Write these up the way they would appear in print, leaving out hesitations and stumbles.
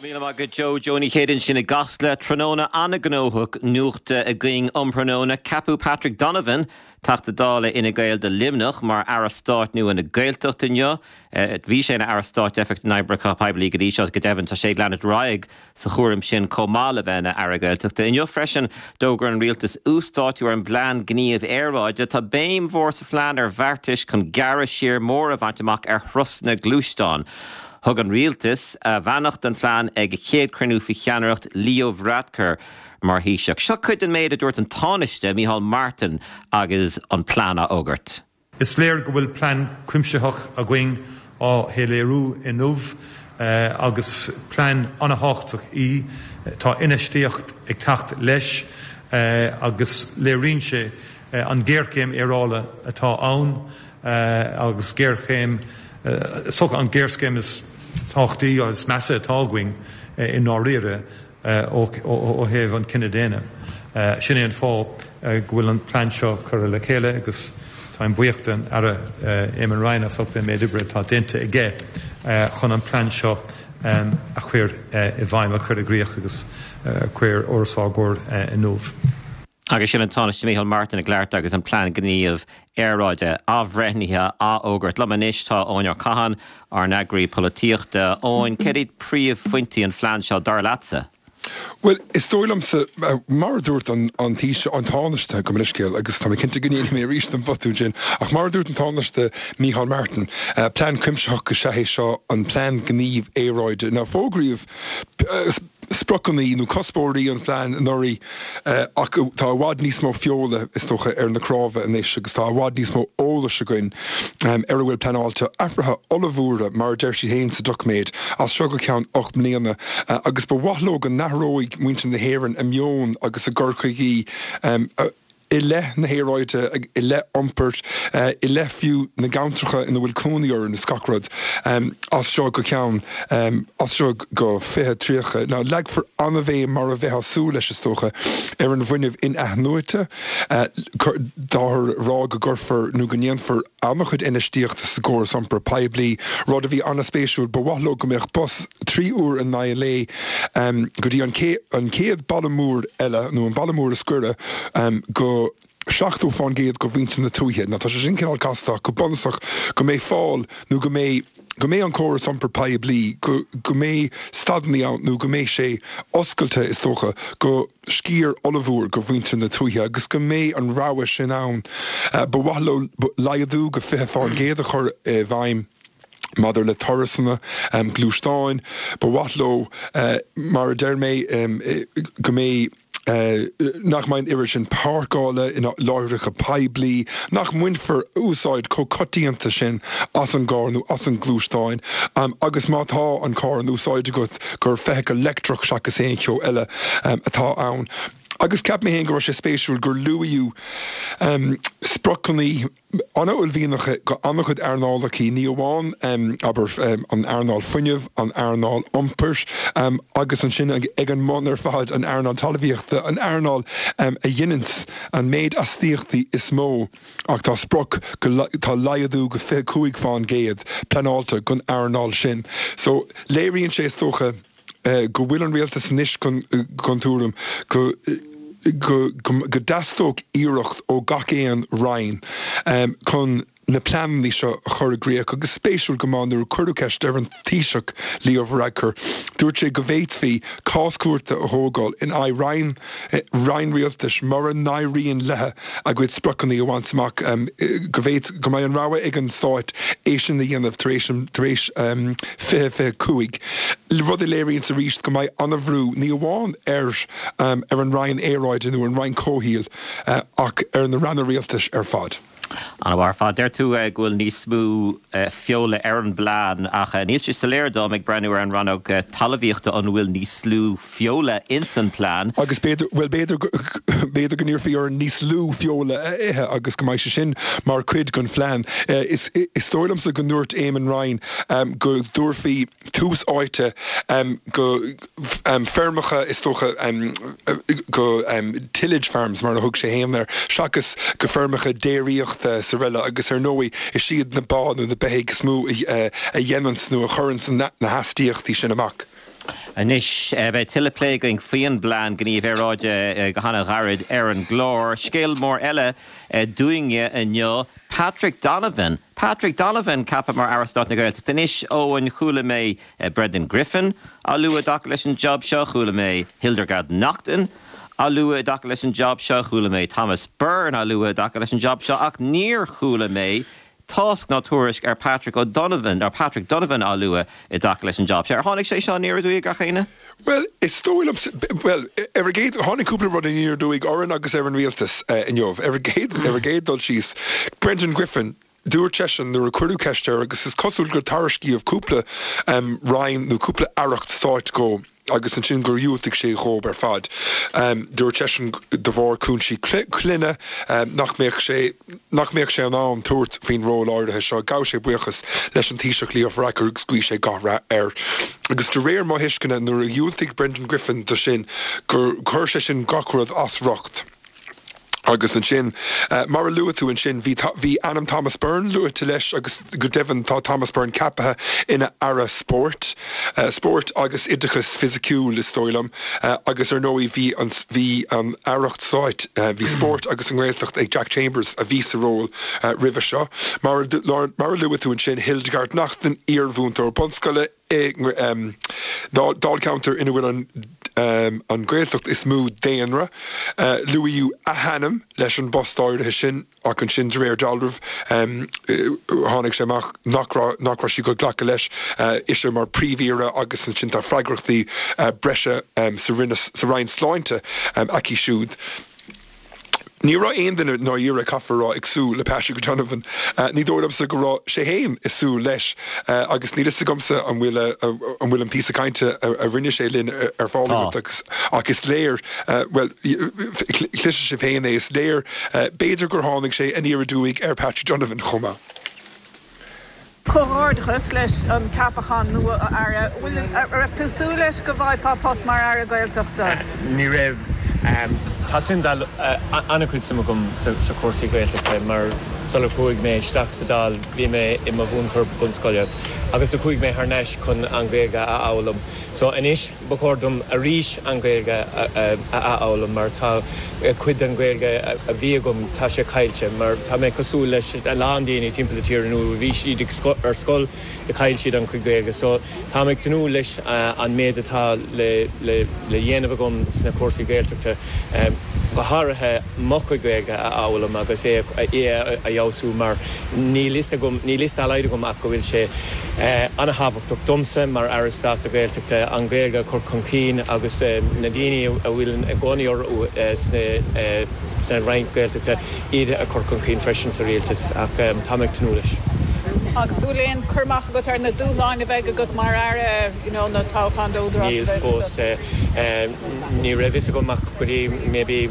Míle go Johnny Hayden sinna gasla Tróna anna gnóthach nuachta a going umpranóna Capú Patrick Donovan tacht a dála ina gael de limnach mar arastát nu in a gaeltacht injo bhí sé na arastát effect na Ibracá Piblí go dí seo go devan tá sé leanad raig sa chórim sin comála bheitna ar a gaeltacht injo freisin dógur an rialtas ústáitú ar an blán gníomh éráide tá béim mhór sa phlean ar bhartis chun gara siar mór a bhaintach ar thrusna glúistáin. Thug an rialtas bheannacht an phlean ag chéad crenú fi cheannacht Leo Varadkar mar híiseach. Seo chuid an méid a dúirt an tánaiste Micheál Martin agus an plána ógart. Is léir go bhfuil plán cuimseach a going á héléirú in Nuv agus plán annaháchtach í tá inistíocht ag tacht leis agus léiríonn sé an ggéircéim érála atá ann agus ggéircéim soch an ggéircéim is táchtaí agus measa atágaing in áíire ó héamh an cinedéine. Sin é an fá go bhfuil an plán seo chur le chéile agus tá an buíochtain ar éman Ryan soachta méidibre tá dénta i ggé chun an plán seo a chuir i bhaim a chur a gríoch agus chuir orságóir in Nuv. Agus sin an tánaiste Micheál Martin a gglairta agus an plán gníomh éráide ábhreithnithe á ógart lemanis tá óinear cahan ar nagraí políochta óin ceirid príomh fointaí an phlean seo dar leatsa. Well, is dóilamsa mar dúirt an tíise an tánaiste go leiscéil agus tá cinnte gníon mé ríist an botú gin ach mar dúirt an tánaiste Micheál Martin plán cuimseach go sé seo an plán gníomh éráide ná fógriomh Sprockaní nó cospóirí an phlean nóirí ach tá bhád níos mó feola is tócha ar na crábha inis agus tá bhád níos mó óla se goin ar bhfuil pleanáilte afratha olahúra mar deir si héin sa dochméid as seo go ceann 8 mbliana agus ba wathlóg an nachróig muintin na héireann a mion agus a gorchaigí I le na héráide I le ompert I le fiú na gauntracha ina bhfuil cúnaíor na scacrad as seo go ceann as seo go fithe tríocha ná leag for anna bheith mar a bheith asú leis is tócha ar an bhuiineh in aithnuaite dáir rá go gurfar nó go ndéanfar amachchud inistíocht sa gcóir sampur Piblí rád a bhí anna spéisiúil ba wathló go mbeadh bus 3 uair in na lé go dtí an céad ballamúr eile nó an ballamúr a scura go seachtú fáin géad go bhhainte na túthe na tá sé sin cinál casta go bonsach go mé fáil nó go mé an cóir sampur Piblí go mé stadnaí an nó go mé sé oscailte is tócha go scír olahúr go bhhainte na túthe agus go mé an ráha sin ann ba bhathó laiadú go fithe fáin géad a chur bhaim Mother le Torresanna glúistáin ba wathló mar a deir mé go mé nach mein irisin parkále in láiricha Piblí nach muinfer úsáid cotíanta sin as an gárnú as an glúistáin agus mátá an cá an úsáide gur feice electroch seachas éoncheo eile atá ann. Agus cap mé hén go sé spéisiúil gur luíú sprockaní anna ulhínacha go annachchud airnálaí ní amháin aber an airnáil fuineh an airnáil ompers agus an sin ag an món ar fad an airnáil talmhaíochta an airnáil a dhéanans an méid astíochtaí is mó ach tá sproc tá laiadú go fé cuaig fáin géad pleanáilte gon airnáil sin. So léiríonn sé tócha go bhfuil an rialtas níos chun túram go dastóg íireacht ó gach éan Ryan chun na planí seo chur agréach agus spéisiúil go máú chuúceist ar an tíiseach Leo Varadkar dúirt sé go bhhéithhí cáscuirta a thógáil in Ryan rialtas mar an naíonn lethe a gcuid sprockaní amhaintach go bhhéit go mbeidh an ráha ag an sáit é sin na dhéanamh taréis fé cuaig. Rud I léiríonn sa ríist go mbeidh anna bhrú ní amháin ar an Ryan éráide nó an Ryan cóhíal ach ar na ranna rialtas ar fad. An bhar fad der tú ghfuil níos smú feola ar an blán ach níos sé saléirdom ag breú ar an rannog talmhaíochta an bhfuil níos slú feola in san plán. Agus beidir go níorfaí ar níos lú feola ithe agus go mbeidh sé sin mar cuid gon phlean. Is tóilamsa go nuirt Éamonn Ryan go dúirfaí tús áite go fermacha is tócha go tillage farms mar a thug sé héim there seachas go fermacha déiríocht Sorella agus ar nóí is siad na bán nó na behéig smú a dhéanans nó a churans na hastíochttaí sin amach. Anis bei tileplé going fion blan gníomh éráide go hanna gharid an glór, scéal mór eile dúinge inniu Patrick Donovan. Patrick Donovan cappa mar arastát na Gaeltachta. Anis óin chúla mé Brendan Griffin, a lua dac leis an job seo chúla mé Hildegard Naughton, a lua dac leis an job seo chúla mé Thomas Byrne, a lua dac leis an job seo ach níor chúla mé Tosk ná tuairisc Patrick O'Donovan, Patrick Donovan á lua I dac leis an job seo. Tháinig sé seo níor dúig a chéine? Well, it's still evergate honey couple running near doing Oran agus Evan Realtas in Jov. Evergate dul she's Brendan Griffin. Dúr tesin nuair a cuireadh ceiste agus is cosúil go tarascí of cúpla Ryan nó cúpla aracht stáit go agus an sin gur dúiltigh sé chomh ar fad. Dúr tesin de bhór cúnsí cluine nach méoch sé an am tuairt faoin ró áirithe seo gá sé buchas leis an tíiseach líomh reacar scuí sé gá air. Agus de réir má hiiscinna nuair a dúiltigh Brendan Griffin do sin gur chuir sé sin gacrad as rocht. Agus an sin mar lua tú an sin hí Anam Thomas Byrne lua tú leis agus go devan tá Thomas Byrne capathe ina ara sport agus idachas physiciúil is stoilm agus ar nóí hí an aracht sáit hí sport agus an Gaeltacht ag Jack Chambers a ví sa ról river seo mar lua tú an sin Hildegard Naughton íorhúntar bonscoile dal counter ina bhfuil an Gaeltacht is mú déanra luíú a hanam leis an bostáirithe sin ach an sin réir dalrah tháinig sé nachra sí go ghlacha leis is mar príomhíre agus an sin tá freigrachtaí breise sa rain sláinte aici siúd. Ní rá aon duine ná dhéar cafa rá ag sú le Patrick Donovan, ní dólamsa go rá sé héim is sú leis agus ní lisa gomsa an bhfuil an písa cainte a rinne sé linn ar fála ach is léir clisa sé féin é is léir béidir gur tháinig sé an íar dúig ar Patrick Donovan chuma. Chomórdagus leis an capachan nua ára bhfuil raibh tú sú leis go bhfáid fá post mar ára Gaeltachta? Ní raibh tá sin dal anacúid sama gom sa cuasaí Gaeltachta mar sulla chuig mé isteach sa dal bhí mé I mo bhúntar bunscoile agus a chuig mé thneis chun an Gaeilge a álam. So inis bacordum a ríis an Gaeilge a álam mar tá cuid an Gaeilge a bhí gom tá sé caiilte mar tá mé cosú leis a lándaoine timpplatíir nó bhís iad ar scoil de caiil siad an chuig Gaeilge. So tá méid tanú leis an méad atá le dhéanamh gom sna cuasaí Gaeltachta go háirithe mo chuig Gaeilge a álam agus é a jausú mar ní lista leide gom ach go bhfuil sé anna habhachtach domsa mar arastát a Gaeltachta an Gaeilge chur chun cín agus na daoine a bhfuil gcónaíor sna rein Gaeltachta iad a chur chun cín freisin sa rialtas ach tá méid tanú leis. Agus bhfuilon chumach go tar na dúháin a bheith go mar ára na táchan dódra. Níl fós ní raibh go mac go dtí maybe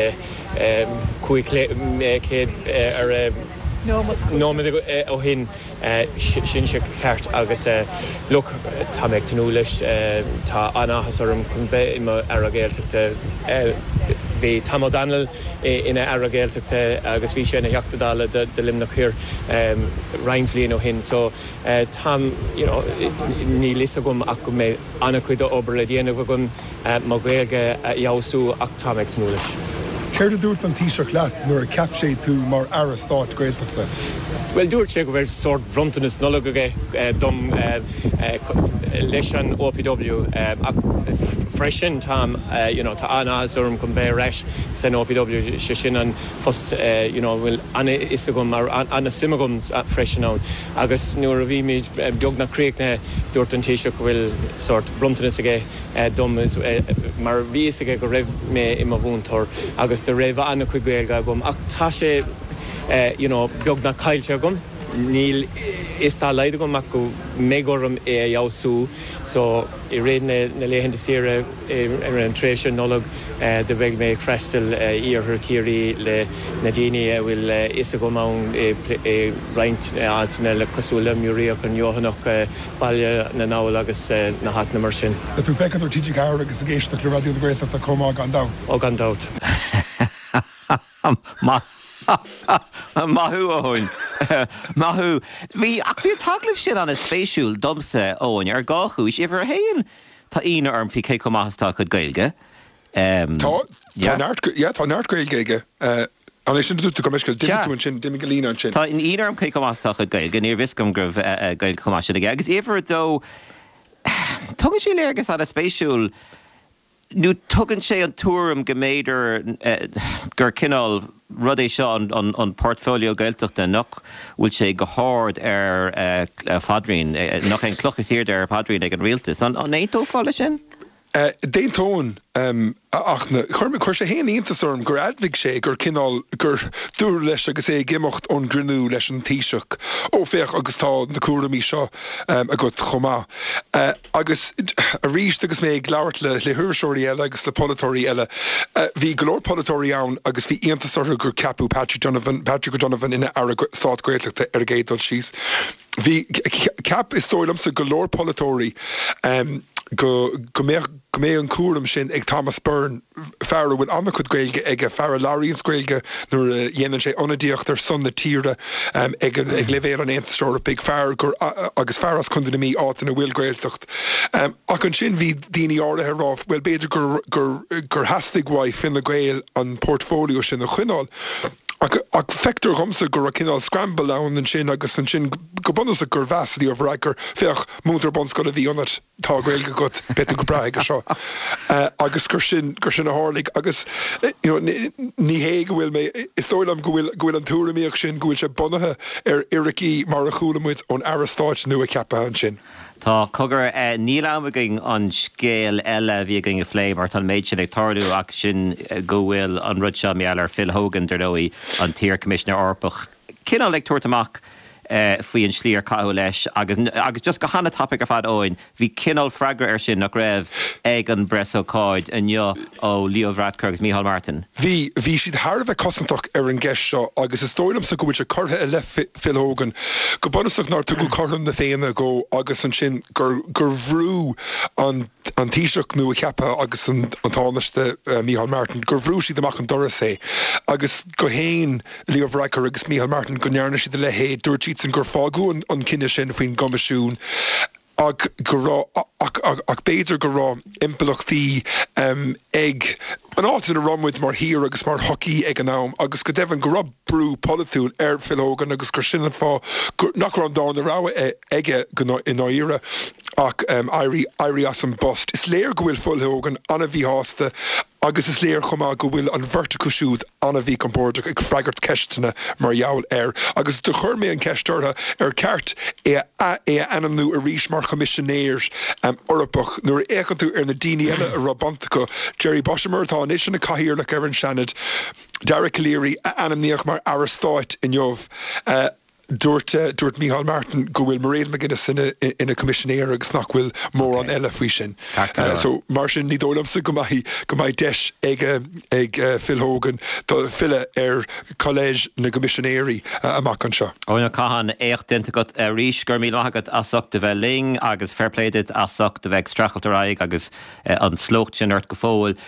chuig céad ar nóid ó hin sin se ceart agus look tá méid tanú leis tá anachas orm chun bheith ima ar a Gaeltachta bhí Tom O'Donnell ina ar a Gaeltachta agus bhí sé na heachtadála de limnach hir reinflíon ó hin so tam ní lisa gom ach go mé anna chuid obair le dhéanamh gom má Gaeilge jausú ach tá méid tanú leis. Céir dúirt an tíiseach leat nuair a cap sé tú mar arastát Gaeltachta? Well, dúirt sé go bhfuil sort bhrontanas nulagaige dom leis an OPW ach freisin tá anás orm chun bheith reis san OPW sé sin an fust bhfuil anna isagum mar anna simagums freisin ann agus nuair a bhí míid beag naréicne dúirt an tíiseach go bhfuil sort brontanas aige dom mar bhí aige go raibh mé I mo bhúntar agus de raibh anna chuig Gaeilge gom ach tá sé beag na caiilte gom níl is tá leide gom ach go mégorm é jausú so I réad na léhann sire ar an tréisi nolog de bheith mé freistal íorthar cíirí le na daoine bhfuil is go mán roinnt áitina le cosúla múíoch an Johannach bailile na náil agus na hána mar sin. Tú feicead ar tíide gáir agus a géisteach le radioú Gaeltachta comá gan dát? Ó gan dát. Mahu óin. Mahu. Bhí taglah sin an a spéisiúil domsa óin ar gáchúis ifar haon tá ina arm fi cé comátá chud gailge. Tá náart gailge. An sin dú commercial sin dim golína sin. Tá in ina arm cé comátá chud gailge, níor viscom gribh gail comá aige. Agus éhar dó tugann sé léirgus a spéisiúil nu tugann sé an túm goméidir gur cinál rud é seo an portfolio gailteachta nach bhfuil sé go háard fadrín nach an clochas iad ar padrín ag an rialtas. An éontó fáile sin? Déon tón ach chuir sé héana iontasarm gur admhaigh sé gur cinál gur dúr leis agus é gimocht ón grinú leis an tíiseach ó féach agus tá na cuaramí seo a go chomá. Agus a ríist agus mé gglaart le thuirseoirí eile agus le polytóirí eile. Bhí golóir polytóirí ann agus bhí iontasartha gur capú Patrick Donovan ina Stát Gaeltachta ar gédal síos. Bhí cap is tóilm sa golóir polytóirí go mé an cuaram sin ag Thomas Byrne fearr bhfuil anna chud gailge ag fearr láiríonn gailge nuair dhéanann sé onadíocht ar son na tíre ag levéir an éantastóir ag fearr gur agus fearras chun na mí átain na bhfuil gailteacht. Ach an sin bhí daoine áirithe rá bhfuil beidir gur hastig bhaid fin na gail an portfólio sin na chuinál. Ag fector gomsa gur a cinál scramble ann an sin agus an sin go bonus a gur bheasí ó bhreicar feach mútar bonscoil a bhí anat tá gailge go bit go braig a seo. Agus gur sin a hálaigh agus ní hé go bhfuil mé is tóilm go bhfuil an túraíoach sin go bhfuil sé bunathe ar iricí mar a chuúlamuid ón Aristáit nua ceappa an sin. Tá cogur níl amaging an scéal eile bhí ging a phléim mar tan méid sin ag tarlú ach sin go bhfuil an rud seo meall ar Phil Hogan dardóí an tír commissioner Orpach. Cinál ag tuairteach faoi an slíor caithú leis agus just go hána tapig ar fad óin, bhí cinál freigra ar sin nach raibh ag an Breosócáid inneo ó Leo Varadkar agus Micheál Martin. Bhí siad thar bheith cosantach ar an gceist seo agus is tóilm sa go bhfuil sé curtha le Phil Hogan. Go bunasach nar tugu corthan na féine go agus an sin gur bhrú an tíiseach nua ceappa agus an tánaiste Micheál Martin gur bhrú siad amach an doras é. Agus go héin Leo Varadkar agus Micheál Martin go nearna siad le hé dúirt an gur fágú an cinenne sin faoin gomasisiún ach beidir go rá impelachtaí ag an áit in a rommuid mar hir agus mar hockey ag an nám agus go devan go rá brú polytún ar Phil Hogan agus gur sin fá nach ran dá na rá aige in áire ach airí as an bost. Is léir go bhfuil Phil Hogan anna bhí hásta agus is léir chumá go bhfuil an vertical siúd anna bhí compórteach ag freigart ceistena mar jaall air. Agus de chur mé an ceistartha ar ceart é anamnú a rís mar commissionéirs Orpach nuair écan tú ar na daoine eile a Rabantacha Jerry Boshamer tá is sin na caiíir le Kevin Shannon Derek Leary anamníoch mar Aristáit in Jobh. Dúirt Micheál Martin go bhfuil Mairead McGuinness ina commissionéir agus nach bhfuil mór an eile faoi sin. So mar sin ní dólamsa go maiid deis ag Phil Hogan do fille ar colléis na commissionéirí amach an seo. Óna caihan écht go rís gur mí agad asach de bheith ling agus fairpléidir asach de bheith strachiltar aig agus an slócht sin ort go fóil.